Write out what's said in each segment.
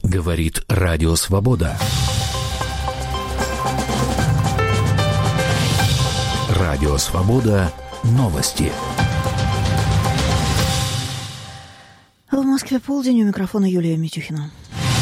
Говорит Радио Свобода. Радио Свобода. Новости. В Москве полдень, у микрофона Юлия Митюхина.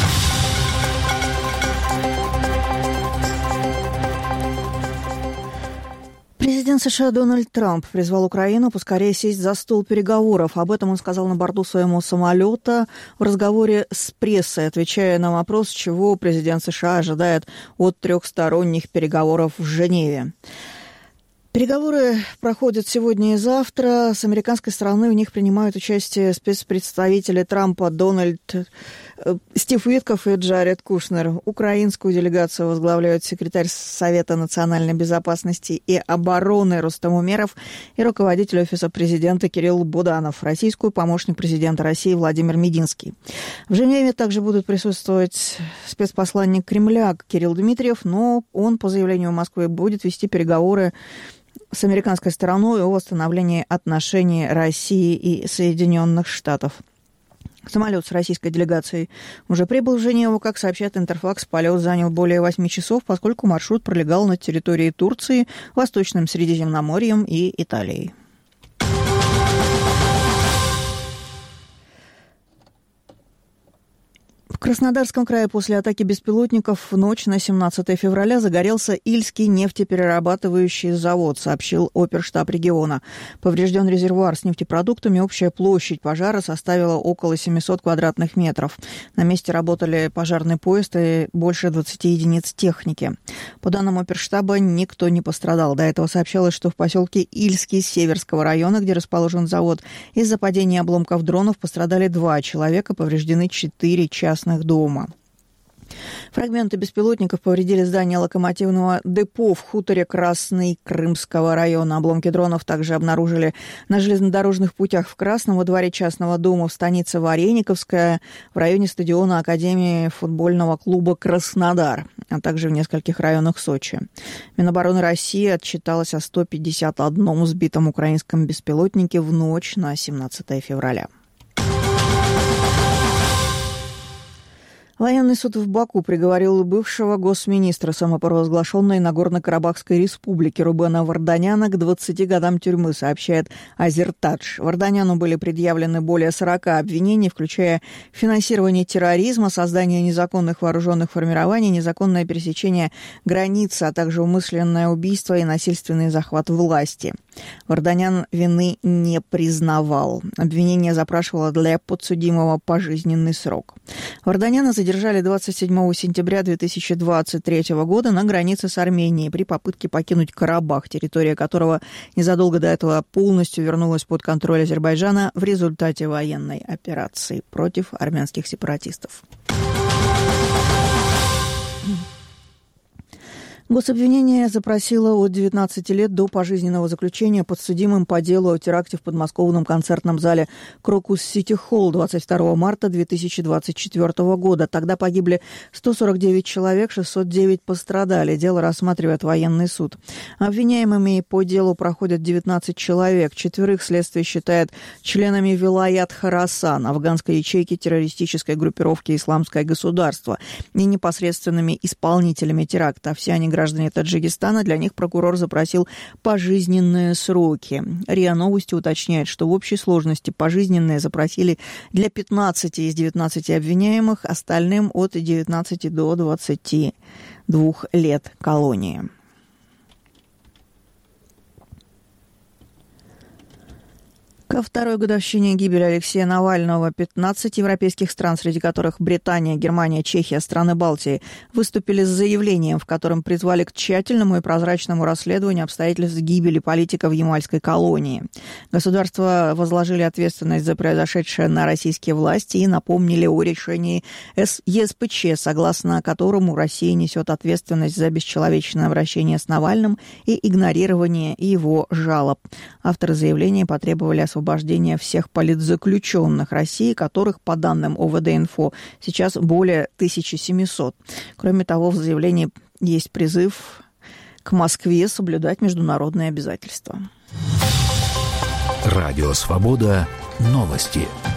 Президент США Дональд Трамп призвал Украину поскорее сесть за стол переговоров. Об этом он сказал на борту своего самолета в разговоре с прессой, отвечая на вопрос, чего президент США ожидает от трехсторонних переговоров в Женеве. Переговоры проходят сегодня и завтра. С американской стороны в них принимают участие спецпредставители Трампа Стив Уитков и Джаред Кушнер. Украинскую делегацию возглавляют секретарь Совета национальной безопасности и обороны Рустам Умеров и руководитель Офиса президента Кирилл Буданов, российскую помощник президента России Владимир Мединский. В Женеве также будут присутствовать спецпосланник Кремля Кирилл Дмитриев, но он, по заявлению Москвы, будет вести переговоры с американской стороной о восстановлении отношений России и Соединенных Штатов. Самолет с российской делегацией уже прибыл в Женеву. Как сообщает Интерфакс, полет занял более 8 часов, поскольку маршрут пролегал над территорией Турции, Восточным Средиземноморьем и Италией. В Краснодарском крае после атаки беспилотников в ночь на 17 февраля загорелся Ильский нефтеперерабатывающий завод, сообщил оперштаб региона. Поврежден резервуар с нефтепродуктами, общая площадь пожара составила около 700 квадратных метров. На месте работали пожарный поезд и больше 20 единиц техники. По данным оперштаба, никто не пострадал. До этого сообщалось, что в поселке Ильский Северского района, где расположен завод, из-за падения обломков дронов пострадали 2 человека, повреждены 4 частных дома. Фрагменты беспилотников повредили здание локомотивного депо в хуторе Красный Крымского района. Обломки дронов также обнаружили на железнодорожных путях в Красном, во дворе частного дома в станице Варениковская, в районе стадиона Академии футбольного клуба «Краснодар», а также в нескольких районах Сочи. Минобороны России отчиталась о 151 сбитом украинском беспилотнике в ночь на 17 февраля. Военный суд в Баку приговорил бывшего госминистра самопровозглашенной Нагорно-Карабахской республики Рубена Варданяна к 20 годам тюрьмы, сообщает Азертадж. Варданяну были предъявлены более 40 обвинений, включая финансирование терроризма, создание незаконных вооруженных формирований, незаконное пересечение границы, а также умышленное убийство и насильственный захват власти. Варданян вины не признавал. Обвинение запрашивало для подсудимого пожизненный срок. Варданяна задержали 27 сентября 2023 года на границе с Арменией при попытке покинуть Карабах, территория которого незадолго до этого полностью вернулась под контроль Азербайджана в результате военной операции против армянских сепаратистов. Гособвинение запросило от 19 лет до пожизненного заключения подсудимым по делу о теракте в подмосковном концертном зале «Крокус Сити Холл» 22 марта 2024 года. Тогда погибли 149 человек, 609 пострадали. Дело рассматривает военный суд. Обвиняемыми по делу проходят 19 человек. 4 следствие считает членами Вилаят Хорасан, афганской ячейки террористической группировки «Исламское государство», и непосредственными исполнителями теракта. Все они граждане Таджикистана, для них прокурор запросил пожизненные сроки. РИА Новости уточняет, что в общей сложности пожизненные запросили для 15 из 19 обвиняемых, остальным от 19 до 22 лет колонии. Ко второй годовщине гибели Алексея Навального 15 европейских стран, среди которых Британия, Германия, Чехия, страны Балтии, выступили с заявлением, в котором призвали к тщательному и прозрачному расследованию обстоятельств гибели политика в ямальской колонии. Государства возложили ответственность за произошедшее на российские власти и напомнили о решении ЕСПЧ, согласно которому Россия несет ответственность за бесчеловечное обращение с Навальным и игнорирование его жалоб. Авторы заявления потребовали освобождения всех политзаключенных России, которых, по данным ОВД-Инфо, сейчас более 1700. Кроме того, в заявлении есть призыв к Москве соблюдать международные обязательства. Радио «Свобода». Новости.